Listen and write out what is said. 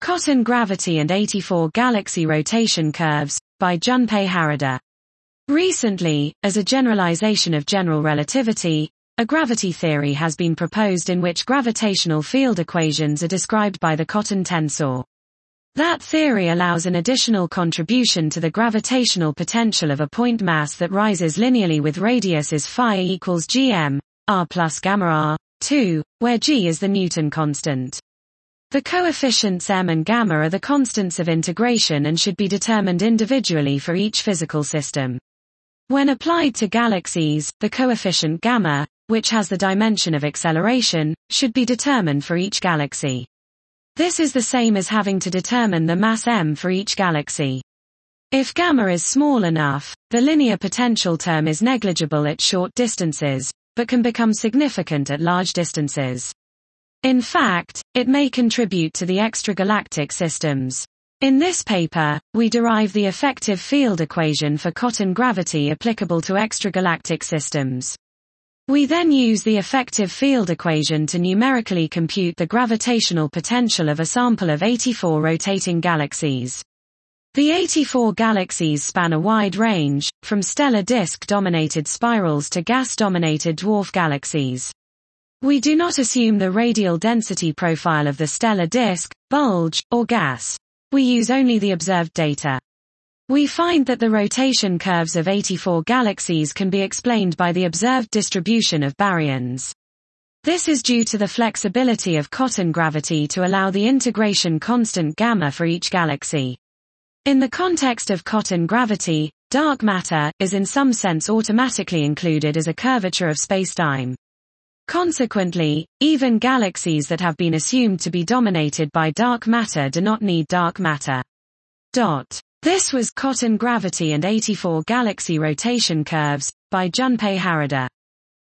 Cotton Gravity and 84 Galaxy Rotation Curves, by Junpei Harada. Recently, as a generalization of general relativity, a gravity theory has been proposed in which gravitational field equations are described by the cotton tensor. That theory allows an additional contribution to the gravitational potential of a point mass that rises linearly with radiuses phi equals gm, r plus gamma r, 2, where g is the Newton constant. The coefficients m and gamma are the constants of integration and should be determined individually for each physical system. When applied to galaxies, the coefficient gamma, which has the dimension of acceleration, should be determined for each galaxy. This is the same as having to determine the mass m for each galaxy. If gamma is small enough, the linear potential term is negligible at short distances, but can become significant at large distances. In fact, it may contribute to the extragalactic systems. In this paper, we derive the effective field equation for cotton gravity applicable to extragalactic systems. We then use the effective field equation to numerically compute the gravitational potential of a sample of 84 rotating galaxies. The 84 galaxies span a wide range, from stellar disk-dominated spirals to gas-dominated dwarf galaxies. We do not assume the radial density profile of the stellar disk, bulge, or gas. We use only the observed data. We find that the rotation curves of 84 galaxies can be explained by the observed distribution of baryons. This is due to the flexibility of cotton gravity to allow the integration constant gamma for each galaxy. In the context of cotton gravity, dark matter is in some sense automatically included as a curvature of spacetime. Consequently, even galaxies that have been assumed to be dominated by dark matter do not need dark matter. This was Cotton Gravity and 84 Galaxy Rotation Curves, by Junpei Harada.